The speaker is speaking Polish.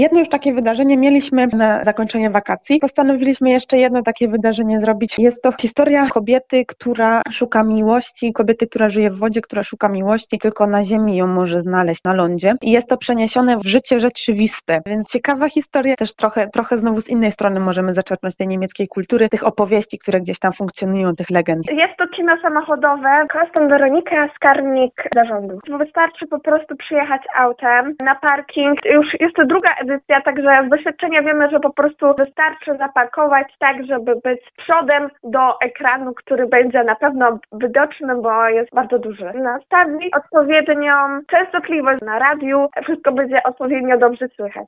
Jedno już takie wydarzenie mieliśmy na zakończenie wakacji. Postanowiliśmy jeszcze jedno takie wydarzenie zrobić. Jest to historia kobiety, która szuka miłości, kobiety, która żyje w wodzie, która szuka miłości, tylko na ziemi ją może znaleźć, na lądzie. I jest to przeniesione w życie rzeczywiste. Więc ciekawa historia, też trochę znowu z innej strony możemy zaczerpnąć tej niemieckiej kultury, tych opowieści, które gdzieś tam funkcjonują, tych legend. Jest to kino samochodowe. Jestem Weronika, skarbnik zarządu. Wystarczy po prostu przyjechać autem na parking. Już jest to druga edycja, także z doświadczenia wiemy, że po prostu wystarczy zaparkować tak, żeby być przodem do ekranu, który będzie na pewno widoczny, bo jest bardzo duży. Nastawić odpowiednią częstotliwość na radiu, wszystko będzie odpowiednio dobrze słychać.